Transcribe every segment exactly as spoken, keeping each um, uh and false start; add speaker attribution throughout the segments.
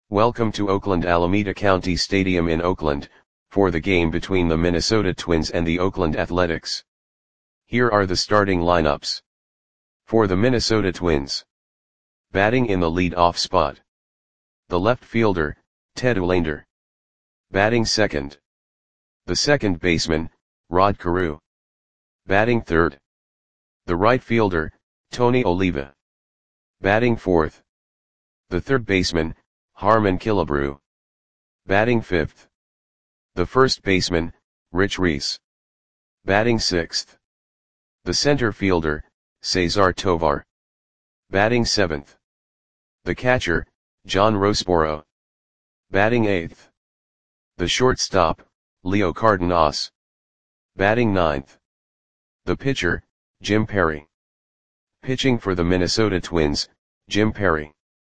Speaker 1: Welcome to Oakland Alameda County Stadium in Oakland, for the game between the Minnesota Twins and the Oakland Athletics. Here are the starting lineups. For the Minnesota Twins. Batting in the lead-off spot. The left fielder, Ted Olander. Batting second. The second baseman, Rod Carew. Batting third. The right fielder, Tony Oliva. Batting fourth. The third baseman, Harmon Killebrew. Batting fifth. The first baseman, Rich Reese. Batting sixth. The center fielder, Cesar Tovar. Batting seventh. The catcher, John Roseboro. Batting eighth. The shortstop, Leo Cardenas. Batting ninth. The pitcher, Jim Perry. Pitching for the Minnesota Twins, Jim Perry.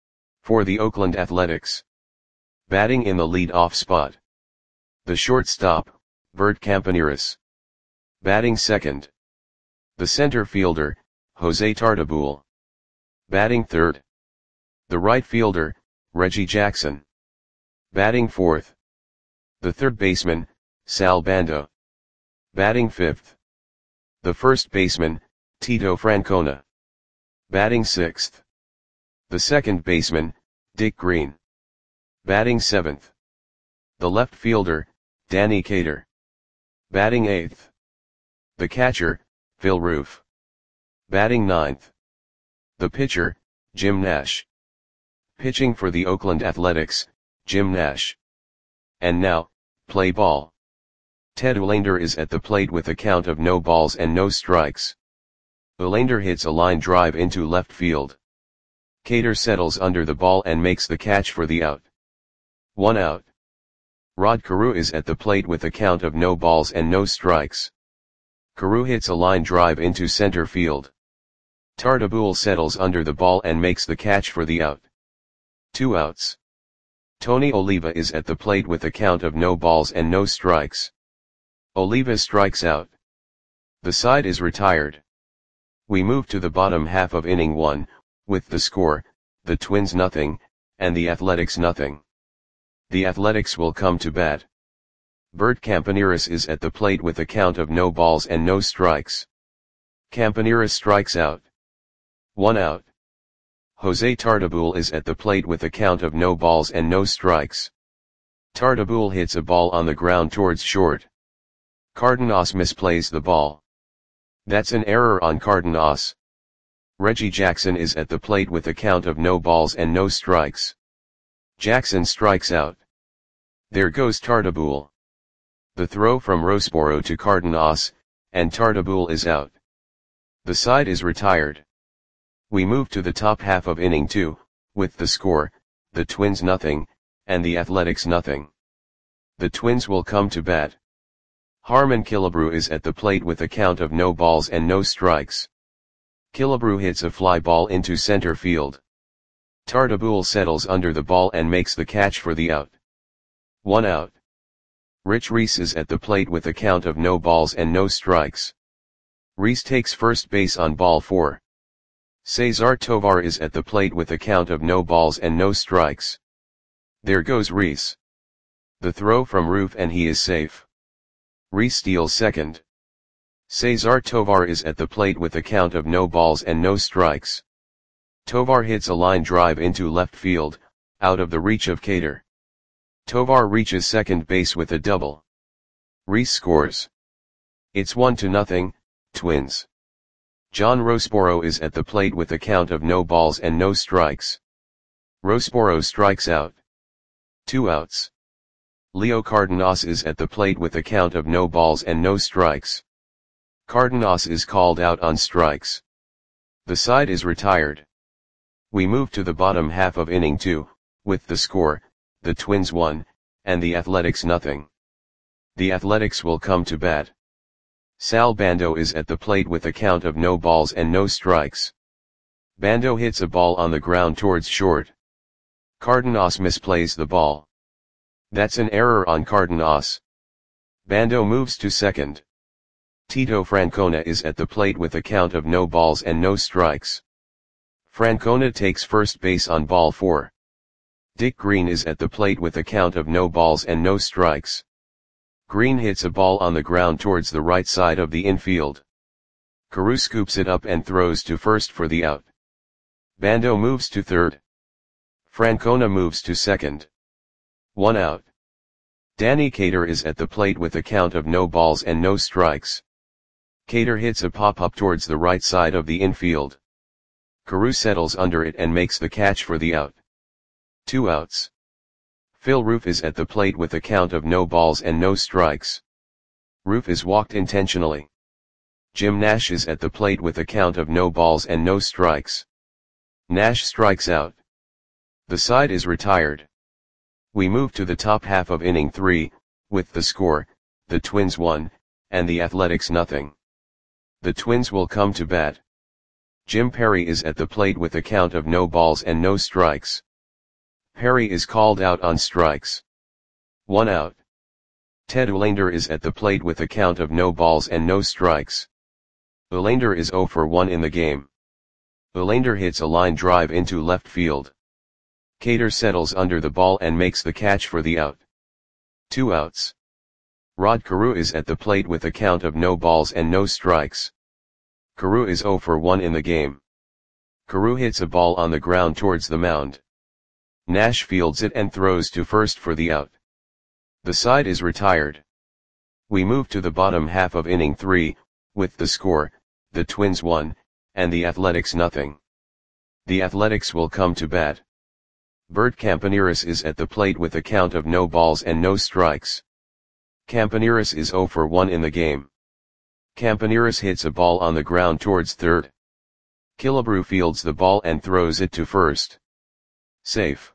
Speaker 1: For the Oakland Athletics. Batting in the lead-off spot. The shortstop, Bert Campaneris. Batting second. The center fielder, Jose Tartabull. Batting third. The right fielder, Reggie Jackson. Batting fourth. The third baseman, Sal Bando. Batting fifth. The first baseman, Tito Francona. Batting sixth. The second baseman, Dick Green. Batting seventh. The left fielder, Danny Cater. Batting eighth. The catcher, Phil Roof. Batting ninth. The pitcher, Jim Nash. Pitching for the Oakland Athletics, Jim Nash. And now, play ball. Ted Olander is at the plate with a count of no balls and no strikes. Olander hits a line drive into left field. Cater settles under the ball and makes the catch for the out. One out. Rod Carew is at the plate with a count of no balls and no strikes. Carew hits a line drive into center field. Tartabull settles under the ball and makes the catch for the out. Two outs. Tony Oliva is at the plate with a count of no balls and no strikes. Oliva strikes out. The side is retired. We move to the bottom half of inning one, with the score, the Twins nothing, and the Athletics nothing. The Athletics will come to bat. Bert Campaneris is at the plate with a count of no balls and no strikes. Campaneris strikes out. One out. Jose Tartabull is at the plate with a count of no balls and no strikes. Tartabull hits a ball on the ground towards short. Cardenas misplays the ball. That's an error on Cardenas. Reggie Jackson is at the plate with a count of no balls and no strikes. Jackson strikes out. There goes Tartabull. The throw from Roseboro to Cardenas, and Tartabull is out. The side is retired. We move to the top half of inning two, with the score, the Twins nothing, and the Athletics nothing. The Twins will come to bat. Harmon Killebrew is at the plate with a count of no balls and no strikes. Killebrew hits a fly ball into center field. Tartabull settles under the ball and makes the catch for the out. One out. Rich Reese is at the plate with a count of no balls and no strikes. Reese takes first base on ball four. Cesar Tovar is at the plate with a count of no balls and no strikes. There goes Reese. The throw from Roof and he is safe. Reese steals second. Cesar Tovar is at the plate with a count of no balls and no strikes. Tovar hits a line drive into left field, out of the reach of Cater. Tovar reaches second base with a double. Reese scores. It's one to nothing, Twins. John Roseboro is at the plate with a count of no balls and no strikes. Roseboro strikes out. Two outs. Leo Cardenas is at the plate with a count of no balls and no strikes. Cardenas is called out on strikes. The side is retired. We move to the bottom half of inning two, with the score, the Twins one, and the Athletics nothing. The Athletics will come to bat. Sal Bando is at the plate with a count of no balls and no strikes. Bando hits a ball on the ground towards short. Cardenas misplays the ball. That's an error on Cardenas. Bando moves to second. Tito Francona is at the plate with a count of no balls and no strikes. Francona takes first base on ball four. Dick Green is at the plate with a count of no balls and no strikes. Green hits a ball on the ground towards the right side of the infield. Carew scoops it up and throws to first for the out. Bando moves to third. Francona moves to second. One out. Danny Cater is at the plate with a count of no balls and no strikes. Cater hits a pop-up towards the right side of the infield. Carew settles under it and makes the catch for the out. Two outs. Phil Roof is at the plate with a count of no balls and no strikes. Roof is walked intentionally. Jim Nash is at the plate with a count of no balls and no strikes. Nash strikes out. The side is retired. We move to the top half of inning three, with the score, the Twins one, and the Athletics nothing. The Twins will come to bat. Jim Perry is at the plate with a count of no balls and no strikes. Perry is called out on strikes. One out. Ted Olander is at the plate with a count of no balls and no strikes. Olander is oh for one in the game. Olander hits a line drive into left field. Cater settles under the ball and makes the catch for the out. Two outs. Rod Carew is at the plate with a count of no balls and no strikes. Carew is oh for one in the game. Carew hits a ball on the ground towards the mound. Nash fields it and throws to first for the out. The side is retired. We move to the bottom half of inning three, with the score, the Twins one, and the Athletics nothing. The Athletics will come to bat. Bert Campaneris is at the plate with a count of no balls and no strikes. Campaneris is oh for one in the game. Campaneris hits a ball on the ground towards third. Killebrew fields the ball and throws it to first. Safe.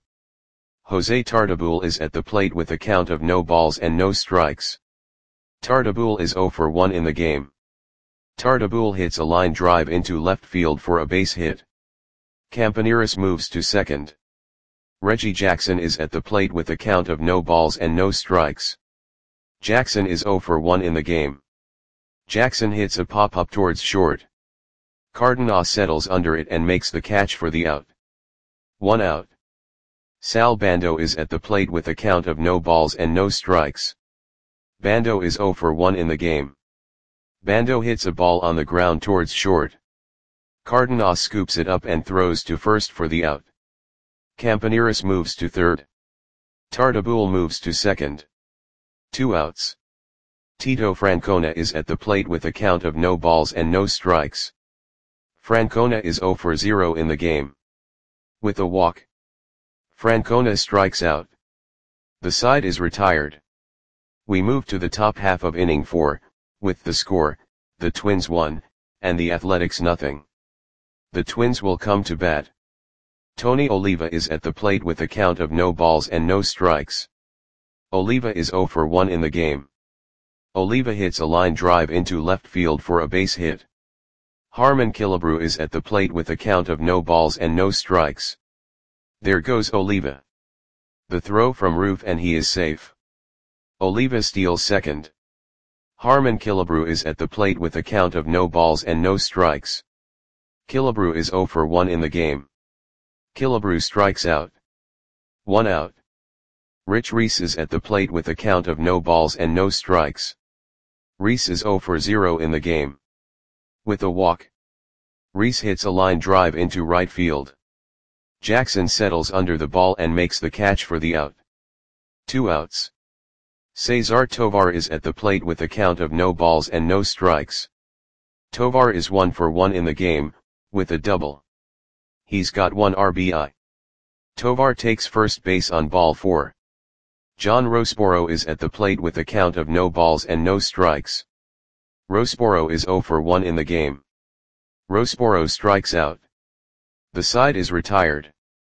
Speaker 1: Jose Tartabull is at the plate with a count of no balls and no strikes. Tartabull is oh for one in the game. Tartabull hits a line drive into left field for a base hit. Campaneris moves to second. Reggie Jackson is at the plate with a count of no balls and no strikes. Jackson is oh for one in the game. Jackson hits a pop-up towards short. Cardenas settles under it and makes the catch for the out. One out. Sal Bando is at the plate with a count of no balls and no strikes. Bando is oh for one in the game. Bando hits a ball on the ground towards short. Cardenas scoops it up and throws to first for the out. Campaneris moves to third. Tartabull moves to second. Two outs. Tito Francona is at the plate with a count of no balls and no strikes. Francona is oh for zero in the game. With a walk, Francona strikes out. The side is retired. We move to the top half of inning four, with the score, the Twins one, and the Athletics nothing. The Twins will come to bat. Tony Oliva is at the plate with a count of no balls and no strikes. Oliva is oh for one in the game. Oliva hits a line drive into left field for a base hit. Harmon Killebrew is at the plate with a count of no balls and no strikes. There goes Oliva. The throw from Roof and he is safe. Oliva steals second. Harmon Killebrew is at the plate with a count of no balls and no strikes. Killebrew is oh for one in the game. Killebrew strikes out. One out. Rich Reese is at the plate with a count of no balls and no strikes. Reese is oh for zero in the game. With a walk, Reese hits a line drive into right field. Jackson settles under the ball and makes the catch for the out. Two outs. Cesar Tovar is at the plate with a count of no balls and no strikes. Tovar is one for one in the game, with a double. He's got one R B I. Tovar takes first base on ball four. John Rosporo is at the plate with a count of no balls and no strikes. Rosporo is oh for one in the game. Rosporo strikes out. The side is retired.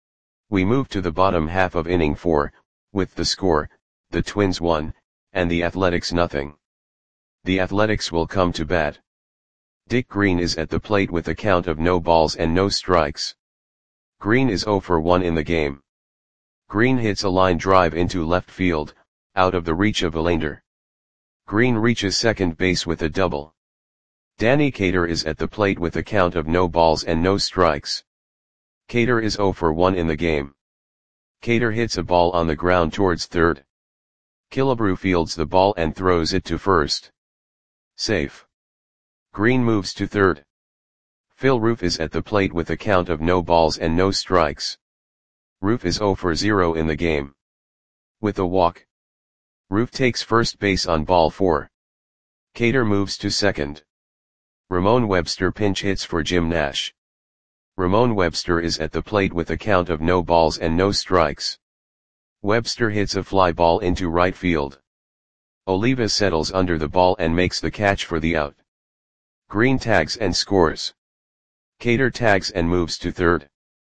Speaker 1: We move to the bottom half of inning four, with the score, the Twins one, and the Athletics nothing. The Athletics will come to bat. Dick Green is at the plate with a count of no balls and no strikes. Green is oh for one in the game. Green hits a line drive into left field, out of the reach of Olander. Green reaches second base with a double. Danny Cater is at the plate with a count of no balls and no strikes. Cater is oh for one in the game. Cater hits a ball on the ground towards third. Killebrew fields the ball and throws it to first. Safe. Green moves to third. Phil Roof is at the plate with a count of no balls and no strikes. Roof is zero for zero in the game. With a walk, Roof takes first base on ball four. Cater moves to second. Ramon Webster pinch hits for Jim Nash. Ramon Webster is at the plate with a count of no balls and no strikes. Webster hits a fly ball into right field. Oliva settles under the ball and makes the catch for the out. Green tags and scores. Cater tags and moves to third.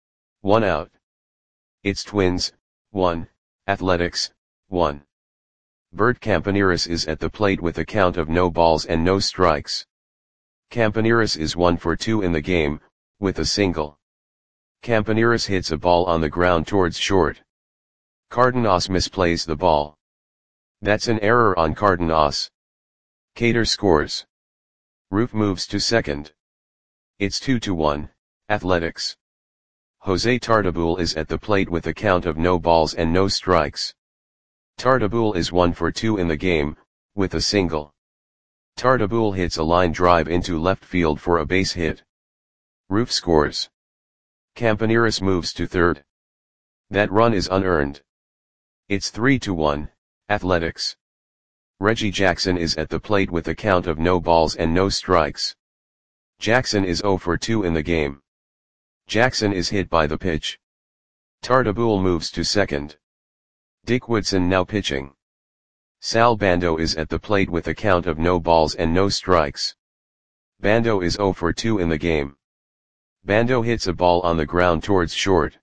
Speaker 1: One out. It's Twins, one, Athletics, one. Bert Campaneris is at the plate with a count of no balls and no strikes. Campaneris is one for two in the game, with a single. Campaneris hits a ball on the ground towards short. Cardenas misplays the ball. That's an error on Cardenas. Cater scores. Roof moves to second. It's two to one, Athletics. Jose Tartabull is at the plate with a count of no balls and no strikes. Tartabull is one for two in the game, with a single. Tartabull hits a line drive into left field for a base hit. Roof scores. Campaneris moves to third. That run is unearned. It's three to one, Athletics. Reggie Jackson is at the plate with a count of no balls and no strikes. Jackson is zero for two in the game. Jackson is hit by the pitch. Tartabull moves to second. Dick Woodson now pitching. Sal Bando is at the plate with a count of no balls and no strikes. Bando is zero for two in the game. Bando hits a ball on the ground towards short.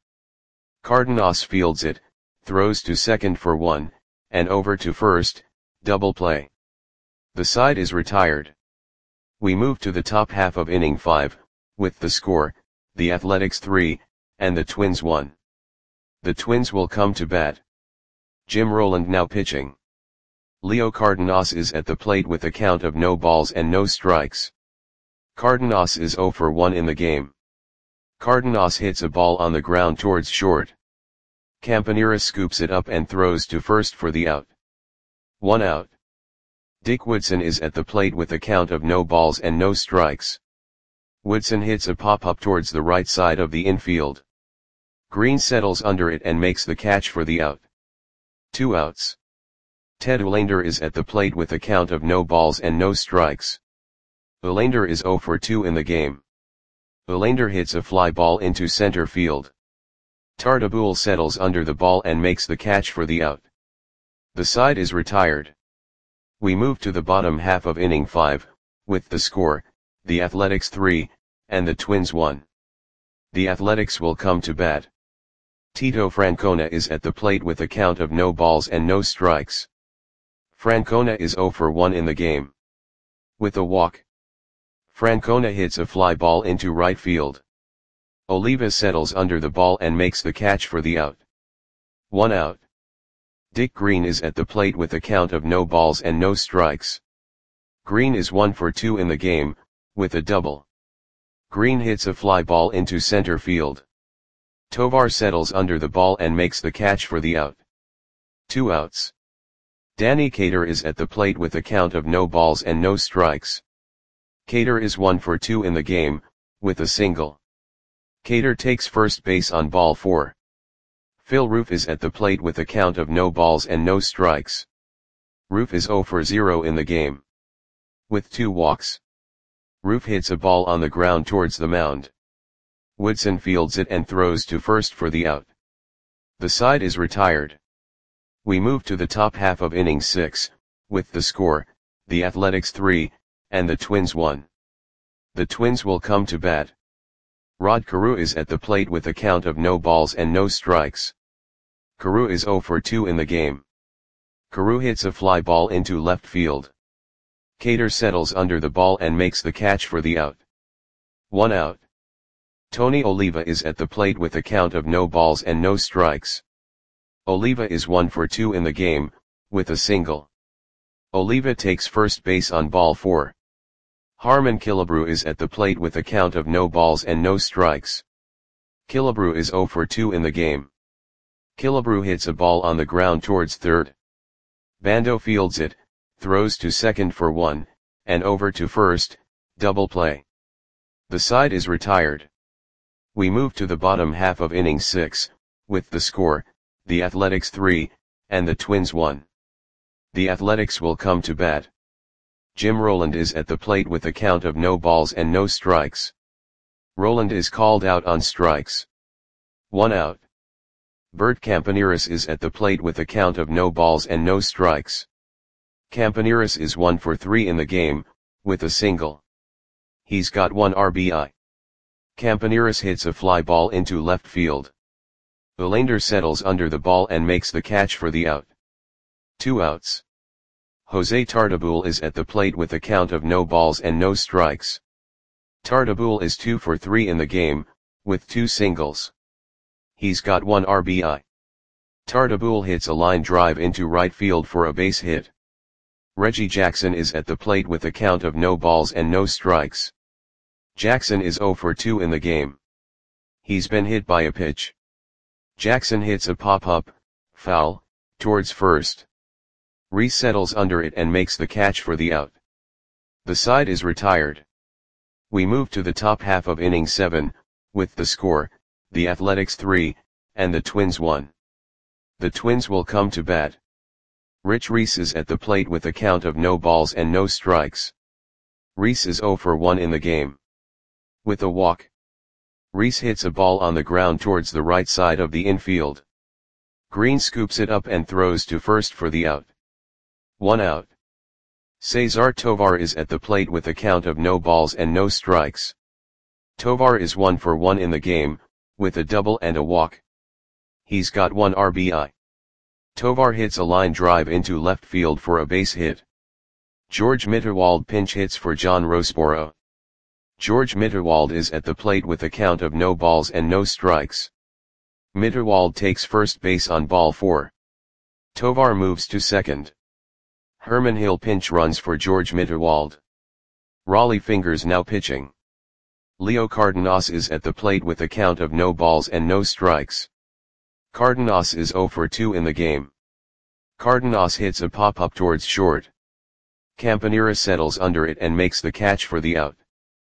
Speaker 1: Cardenas fields it, throws to second for one, and over to first, double play. The side is retired. We move to the top half of inning five, with the score, the Athletics three, and the Twins one. The Twins will come to bat. Jim Rowland now pitching. Leo Cardenas is at the plate with a count of no balls and no strikes. Cardenas is zero for one in the game. Cardenas hits a ball on the ground towards short. Campaneris scoops it up and throws to first for the out. One out. Dick Woodson is at the plate with a count of no balls and no strikes. Woodson hits a pop-up towards the right side of the infield. Green settles under it and makes the catch for the out. Two outs. Ted Olander is at the plate with a count of no balls and no strikes. Olander is zero for two in the game. Olander hits a fly ball into center field. Tartabull settles under the ball and makes the catch for the out. The side is retired. We move to the bottom half of inning five, with the score, the Athletics three, and the Twins one. The Athletics will come to bat. Tito Francona is at the plate with a count of no balls and no strikes. Francona is zero for one in the game. With a walk, Francona hits a fly ball into right field. Oliva settles under the ball and makes the catch for the out. One out. Dick Green is at the plate with a count of no balls and no strikes. Green is one for two in the game, with a double. Green hits a fly ball into center field. Tovar settles under the ball and makes the catch for the out. Two outs. Danny Cater is at the plate with a count of no balls and no strikes. Cater is one for two in the game, with a single. Cater takes first base on ball four. Phil Roof is at the plate with a count of no balls and no strikes. Roof is zero for zero in the game. With two walks, Roof hits a ball on the ground towards the mound. Woodson fields it and throws to first for the out. The side is retired. We move to the top half of inning six, with the score, the Athletics three, and the Twins one. The Twins will come to bat. Rod Carew is at the plate with a count of no balls and no strikes. Carew is zero for two in the game. Carew hits a fly ball into left field. Cater settles under the ball and makes the catch for the out. One out. Tony Oliva is at the plate with a count of no balls and no strikes. Oliva is one for two in the game, with a single. Oliva takes first base on ball four. Harmon Killebrew is at the plate with a count of no balls and no strikes. Killebrew is zero for two in the game. Killebrew hits a ball on the ground towards third. Bando fields it, throws to second for one, and over to first, double play. The side is retired. We move to the bottom half of inning six, with the score, the Athletics three, and the Twins one. The Athletics will come to bat. Jim Rowland is at the plate with a count of no balls and no strikes. Rowland is called out on strikes. One out. Bert Campaneris is at the plate with a count of no balls and no strikes. Campaneris is one for three in the game, with a single. He's got one R B I. Campaneris hits a fly ball into left field. Olander settles under the ball and makes the catch for the out. Two outs. Jose Tartabull is at the plate with a count of no balls and no strikes. Tartabull is two for three in the game, with two singles. He's got one R B I. Tartabull hits a line drive into right field for a base hit. Reggie Jackson is at the plate with a count of no balls and no strikes. Jackson is zero for two in the game. He's been hit by a pitch. Jackson hits a pop-up, foul, towards first. Reese settles under it and makes the catch for the out. The side is retired. We move to the top half of inning seven, with the score, the Athletics three, and the Twins one. The Twins will come to bat. Rich Reese is at the plate with a count of no balls and no strikes. Reese is zero for one in the game. With a walk. Reese hits a ball on the ground towards the right side of the infield. Green scoops it up and throws to first for the out. One out. Cesar Tovar is at the plate with a count of no balls and no strikes. Tovar is one for one in the game, with a double and a walk. He's got one R B I. Tovar hits a line drive into left field for a base hit. George Mitterwald pinch hits for John Roseboro. George Mitterwald is at the plate with a count of no balls and no strikes. Mitterwald takes first base on ball four. Tovar moves to second. Herman Hill pinch runs for George Mitterwald. Raleigh Fingers now pitching. Leo Cardenas is at the plate with a count of no balls and no strikes. Cardenas is zero for two in the game. Cardenas hits a pop-up towards short. Campaneris settles under it and makes the catch for the out.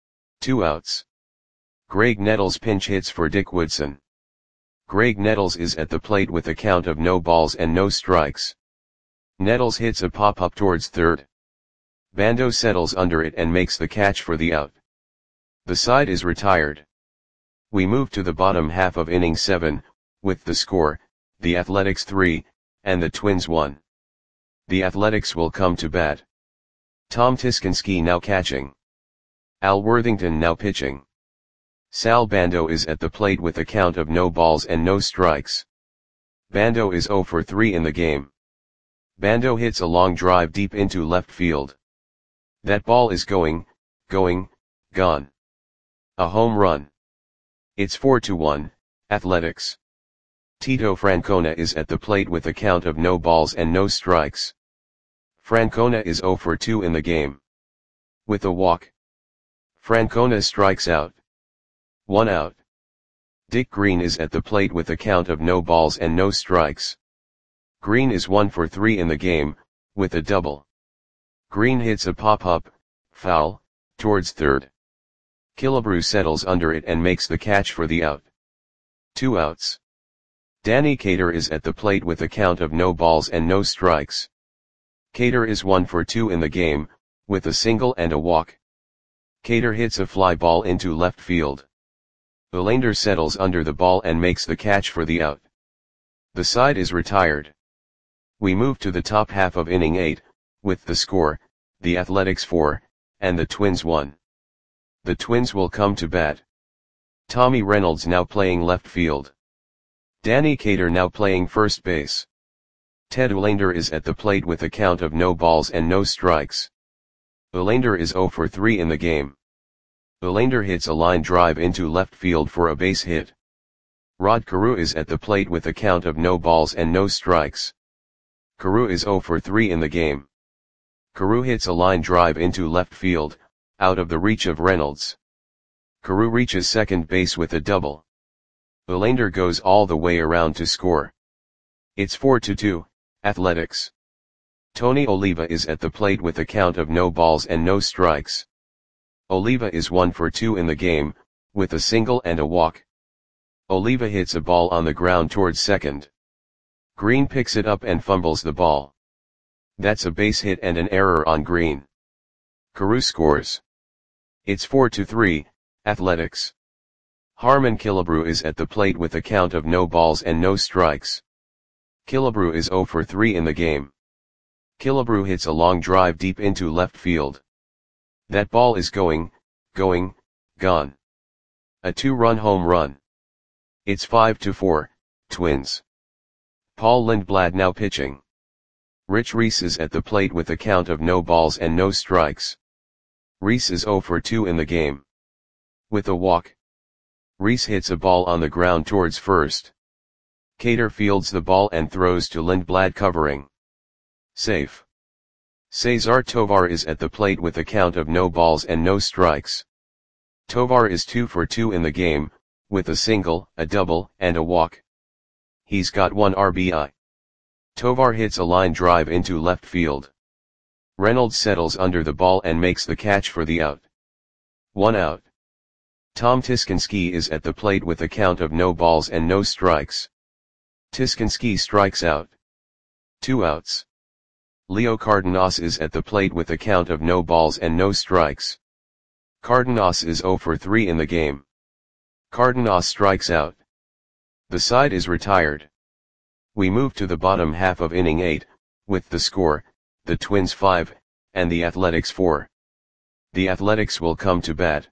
Speaker 1: Two outs. Greg Nettles pinch hits for Dick Woodson. Greg Nettles is at the plate with a count of no balls and no strikes. Nettles hits a pop-up towards third. Bando settles under it and makes the catch for the out. The side is retired. We move to the bottom half of inning seven, with the score, the Athletics three, and the Twins one. The Athletics will come to bat. Tom Tiskinski now catching. Al Worthington now pitching. Sal Bando is at the plate with a count of no balls and no strikes. Bando is zero for three in the game. Bando hits a long drive deep into left field. That ball is going, going, gone. A home run. It's four to one, Athletics. Tito Francona is at the plate with a count of no balls and no strikes. Francona is zero for two in the game. With a walk. Francona strikes out. One out. Dick Green is at the plate with a count of no balls and no strikes. Green is one for three in the game, with a double. Green hits a pop-up, foul, towards third. Killebrew settles under it and makes the catch for the out. Two outs. Danny Cater is at the plate with a count of no balls and no strikes. Cater is one for two in the game, with a single and a walk. Cater hits a fly ball into left field. Olander settles under the ball and makes the catch for the out. The side is retired. We move to the top half of inning eight, with the score, the Athletics four, and the Twins one. The Twins will come to bat. Tommy Reynolds now playing left field. Danny Cater now playing first base. Ted Olander is at the plate with a count of no balls and no strikes. Olander is zero for three in the game. Olander hits a line drive into left field for a base hit. Rod Carew is at the plate with a count of no balls and no strikes. Carew is zero for three in the game. Carew hits a line drive into left field, out of the reach of Reynolds. Carew reaches second base with a double. Olander goes all the way around to score. It's four to two, Athletics. Tony Oliva is at the plate with a count of no balls and no strikes. Oliva is one for two in the game, with a single and a walk. Oliva hits a ball on the ground towards second. Green picks it up and fumbles the ball. That's a base hit and an error on Green. Carew scores. It's four to three, Athletics. Harmon Killebrew is at the plate with a count of no balls and no strikes. Killebrew is zero for three in the game. Killebrew hits a long drive deep into left field. That ball is going, going, gone. A two-run home run. It's five to four, Twins. Paul Lindblad now pitching. Rich Reese is at the plate with a count of no balls and no strikes. Reese is zero for two in the game. With a walk. Reese hits a ball on the ground towards first. Cater fields the ball and throws to Lindblad covering. Safe. Cesar Tovar is at the plate with a count of no balls and no strikes. Tovar is two for two in the game, with a single, a double, and a walk. He's got one R B I. Tovar hits a line drive into left field. Reynolds settles under the ball and makes the catch for the out. One out. Tom Tiskinski is at the plate with a count of no balls and no strikes. Tiskinski strikes out. Two outs. Leo Cardenas is at the plate with a count of no balls and no strikes. Cardenas is zero for three in the game. Cardenas strikes out. The side is retired. We move to the bottom half of inning eight, with the score, the Twins five, and the Athletics four. The Athletics will come to bat.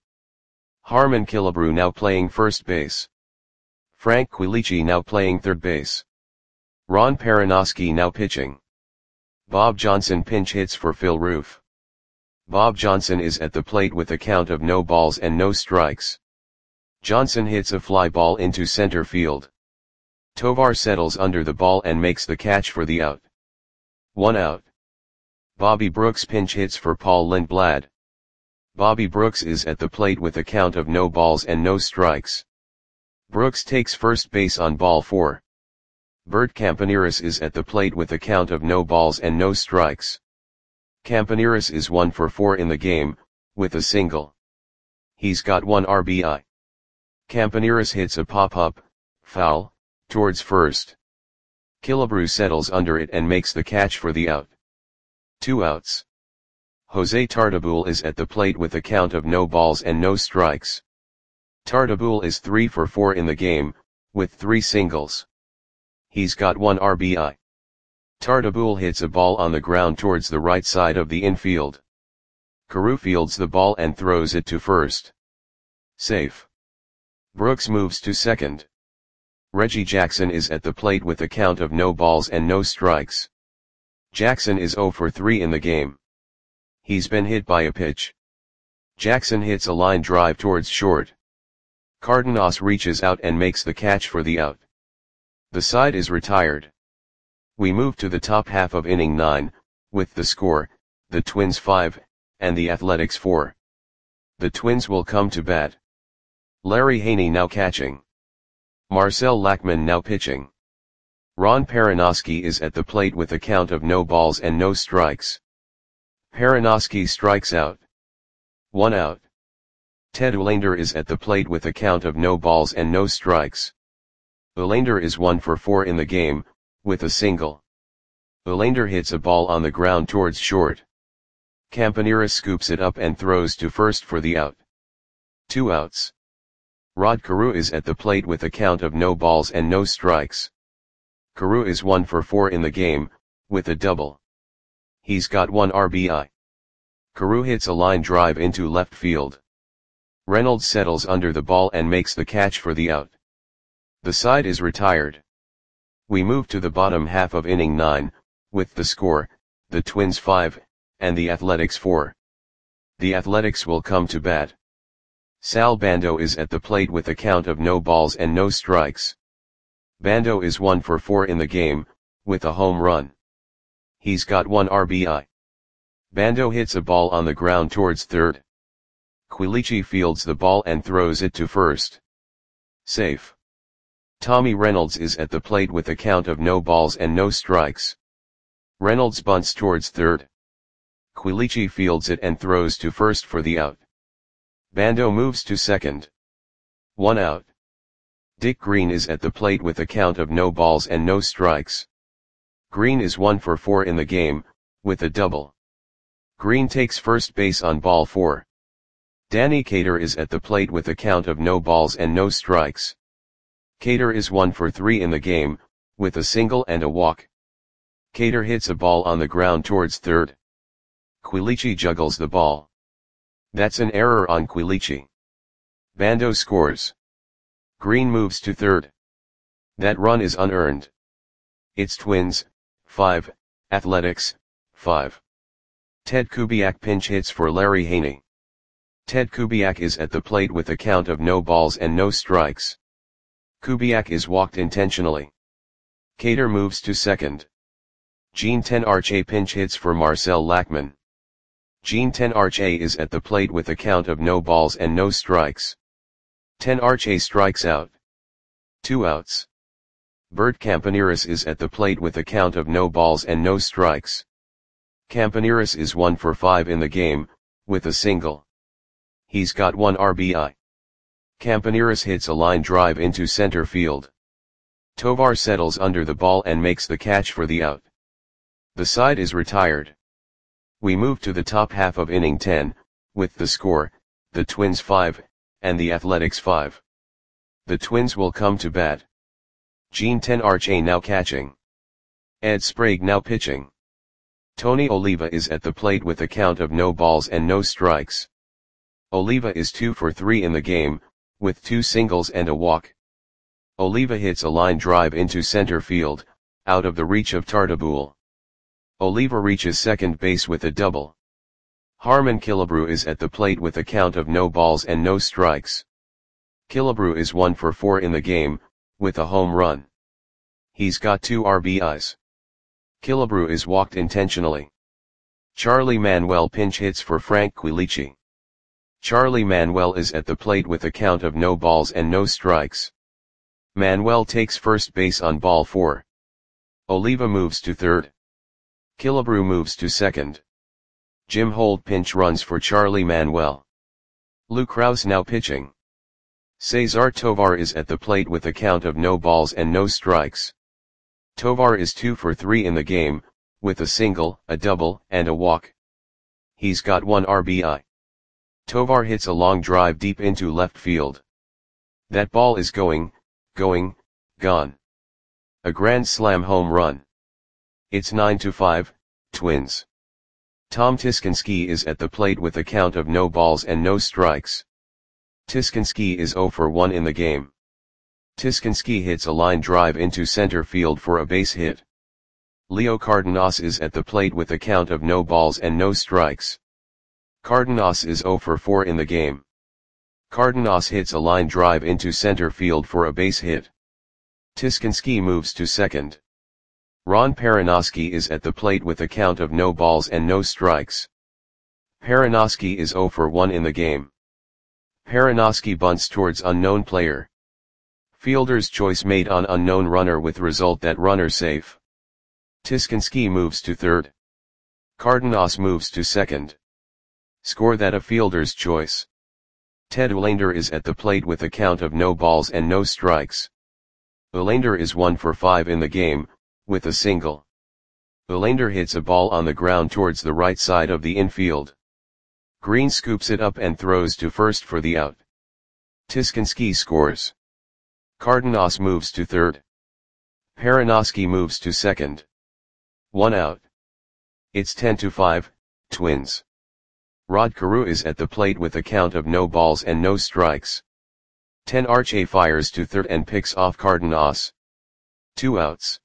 Speaker 1: Harmon Killebrew now playing first base. Frank Quilici now playing third base. Ron Perinoski now pitching. Bob Johnson pinch hits for Phil Roof. Bob Johnson is at the plate with a count of no balls and no strikes. Johnson hits a fly ball into center field. Tovar settles under the ball and makes the catch for the out. One out. Bobby Brooks pinch hits for Paul Lindblad. Bobby Brooks is at the plate with a count of no balls and no strikes. Brooks takes first base on ball four. Bert Campaneris is at the plate with a count of no balls and no strikes. Campaneris is one for four in the game, with a single. He's got one R B I. Campaneris hits a pop-up, foul, towards first. Killebrew settles under it and makes the catch for the out. Two outs. Jose Tartabull is at the plate with a count of no balls and no strikes. Tartabull is three for four in the game, with three singles. He's got one R B I. Tartabull hits a ball on the ground towards the right side of the infield. Carew fields the ball and throws it to first. Safe. Brooks moves to second. Reggie Jackson is at the plate with a count of no balls and no strikes. Jackson is zero for three in the game. He's been hit by a pitch. Jackson hits a line drive towards short. Cardenas reaches out and makes the catch for the out. The side is retired. We move to the top half of inning nine, with the score, the Twins five, and the Athletics four. The Twins will come to bat. Larry Haney now catching. Marcel Lackman now pitching. Ron Perinoski is at the plate with a count of no balls and no strikes. Perinoski strikes out. One out. Ted Uhlaender is at the plate with a count of no balls and no strikes. Uhlaender is one for four in the game, with a single. Uhlaender hits a ball on the ground towards short. Campaneris scoops it up and throws to first for the out. Two outs. Rod Carew is at the plate with a count of no balls and no strikes. Carew is one for four in the game, with a double. He's got one R B I. Carew hits a line drive into left field. Reynolds settles under the ball and makes the catch for the out. The side is retired. We move to the bottom half of inning nine, with the score, the Twins five, and the Athletics four. The Athletics will come to bat. Sal Bando is at the plate with a count of no balls and no strikes. Bando is one for four in the game, with a home run. He's got one R B I. Bando hits a ball on the ground towards third. Quilici fields the ball and throws it to first. Safe. Tommy Reynolds is at the plate with a count of no balls and no strikes. Reynolds bunts towards third. Quilici fields it and throws to first for the out. Bando moves to second. One out. Dick Green is at the plate with a count of no balls and no strikes. Green is one for four in the game, with a double. Green takes first base on ball four. Danny Cater is at the plate with a count of no balls and no strikes. Cater is one for three in the game, with a single and a walk. Cater hits a ball on the ground towards third. Quilici juggles the ball. That's an error on Quilici. Bando scores. Green moves to third. That run is unearned. It's Twins, five, Athletics, five. Ted Kubiak pinch hits for Larry Haney. Ted Kubiak is at the plate with a count of no balls and no strikes. Kubiak is walked intentionally. Cater moves to second. Gene Tenarche pinch hits for Marcel Lackman. Gene Tenarche is at the plate with a count of no balls and no strikes. Tenarche strikes out. Two outs. Bert Campaneris is at the plate with a count of no balls and no strikes. Campaneris is one for five in the game, with a single. He's got one R B I. Campaneris hits a line drive into center field. Tovar settles under the ball and makes the catch for the out. The side is retired. We move to the top half of inning ten, with the score, the Twins five, and the Athletics five. The Twins will come to bat. Gene Tenarche now catching. Ed Sprague now pitching. Tony Oliva is at the plate with a count of no balls and no strikes. Oliva is two for three in the game, with two singles and a walk. Oliva hits a line drive into center field, out of the reach of Tartabull. Oliva reaches second base with a double. Harmon Killebrew is at the plate with a count of no balls and no strikes. Killebrew is one for four in the game, with a home run. He's got two R B Is. Killebrew is walked intentionally. Charlie Manuel pinch hits for Frank Quilici. Charlie Manuel is at the plate with a count of no balls and no strikes. Manuel takes first base on ball four. Oliva moves to third. Killebrew moves to second. Jim Holt pinch runs for Charlie Manuel. Lou Krause now pitching. Cesar Tovar is at the plate with a count of no balls and no strikes. Tovar is two for three in the game, with a single, a double, and a walk. He's got one R B I. Tovar hits a long drive deep into left field. That ball is going, going, gone. A grand slam home run. It's nine to five, Twins. Tom Tiskinski is at the plate with a count of no balls and no strikes. Tiskinski is zero for one in the game. Tiskinski hits a line drive into center field for a base hit. Leo Cardenas is at the plate with a count of no balls and no strikes. Cardenas is zero for four in the game. Cardenas hits a line drive into center field for a base hit. Tiskinski moves to second. Ron Perinoski is at the plate with a count of no balls and no strikes. Perinoski is zero for one in the game. Perinoski bunts towards unknown player. Fielder's choice made on unknown runner with result that runner safe. Tiskinski moves to third. Cardenas moves to second. Score that a fielder's choice. Ted Olander is at the plate with a count of no balls and no strikes. Olander is one for five in the game, with a single. Olander hits a ball on the ground towards the right side of the infield. Green scoops it up and throws to first for the out. Tiskinski scores. Cardenas moves to third. Perinoski moves to second. One out. It's ten to five, Twins. Rod Carew is at the plate with a count of no balls and no strikes. Tenarche fires to third and picks off Cardenas. Two outs.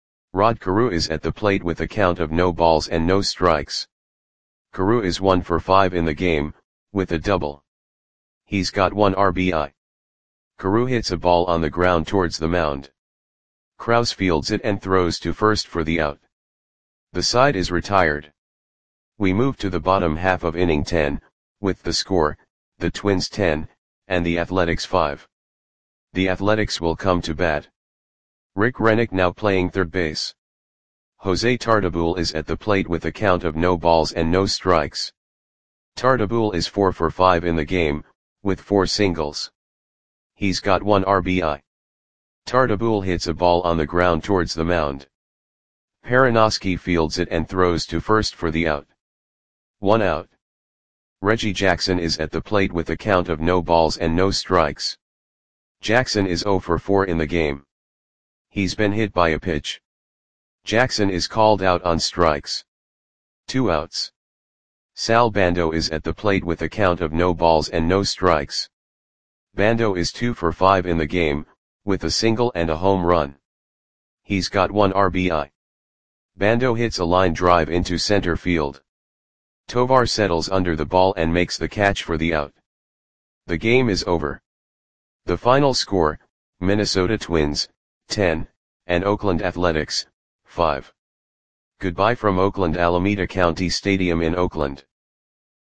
Speaker 1: Rod Carew is at the plate with a count of no balls and no strikes. Carew is one for five in the game, with a double. He's got one R B I. Carew hits a ball on the ground towards the mound. Krause fields it and throws to first for the out. The side is retired. We move to the bottom half of inning ten, with the score, the Twins ten, and the Athletics five. the Athletics will come to bat. Rick Rennick now playing third base. Jose Tartabull is at the plate with a count of no balls and no strikes. Tartabull is four for five in the game, with four singles. He's got one R B I. Tartabull hits a ball on the ground towards the mound. Perinoski fields it and throws to first for the out. One out. Reggie Jackson is at the plate with a count of no balls and no strikes. Jackson is zero for four in the game. He's been hit by a pitch. Jackson is called out on strikes. Two outs. Sal Bando is at the plate with a count of no balls and no strikes. Bando is two for five in the game, with a single and a home run. He's got one R B I. Bando hits a line drive into center field. Tovar settles under the ball and makes the catch for the out. The game is over. The final score, Minnesota Twins, ten, and Oakland Athletics, five. Goodbye from Oakland Alameda County Stadium in Oakland.